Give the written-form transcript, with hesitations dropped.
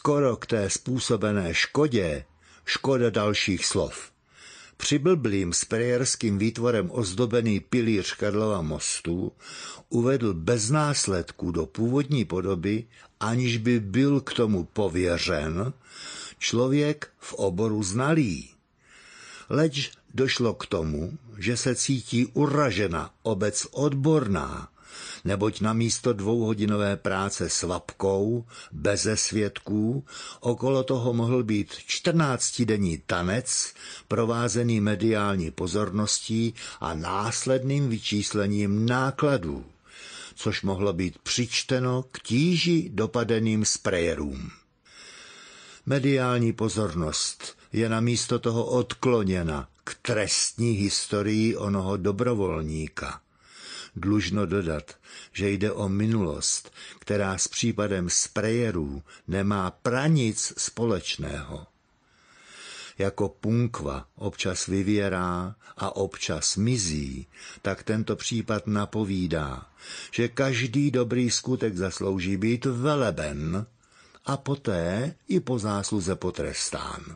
skoro k té způsobené škodě škoda dalších slov. Přiblblým sprejerským výtvorem ozdobený pilíř Karlova mostu uvedl bez následků do původní podoby, aniž by byl k tomu pověřen, člověk v oboru znalý. Leč došlo k tomu, že se cítí uražena obec odborná, neboť namísto 2hodinové práce s vapkou, beze svědků, okolo toho mohl být 14denní tanec, provázený mediální pozorností a následným vyčíslením nákladů, což mohlo být přičteno k tíži dopadeným sprejerům. Mediální pozornost je namísto toho odkloněna k trestní historii onoho dobrovolníka. Dlužno dodat, že jde o minulost, která s případem sprejerů nemá pranic společného. Jako punkva občas vyvěrá a občas mizí, tak tento případ napovídá, že každý dobrý skutek zaslouží být veleben a poté i po zásluze potrestán.